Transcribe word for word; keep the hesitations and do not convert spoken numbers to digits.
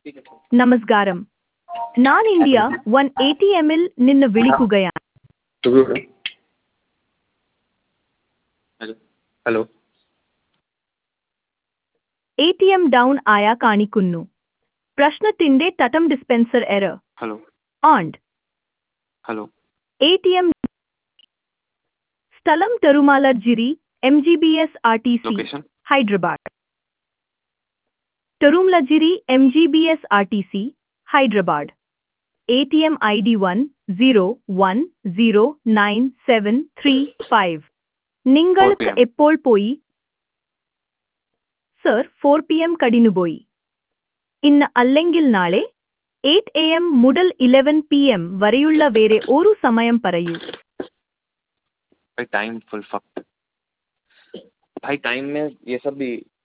നമസ്കാരം. ഞാൻ India one A T എമ്മിൽ നിന്ന് വിളിക്കുകയാണ്. Hello hello A T M down ആയ കാണിക്കുന്നു. പ്രശ്നത്തിന്റെ തട്ടം dispenser error hello and hello A T M സ്ഥലം Tirumalagiri M G B S R T C location Hyderabad. Tirumalagiri M G B S R T C Hyderabad. A T M I D one zero one zero nine seven three five. നിങ്ങൾക്ക് four P M എപ്പോൾ പോയി? Sir, four P M കടിനുപോയി. ഇന്ന് അല്ലെങ്കിൽ നാളെ eight A M മുതൽ eleven P M വരെയുള്ള വേറെ ഒരു സമയം പറയൂ. भाई टाइम फुल फक्ट भाई टाइम में ये सब भी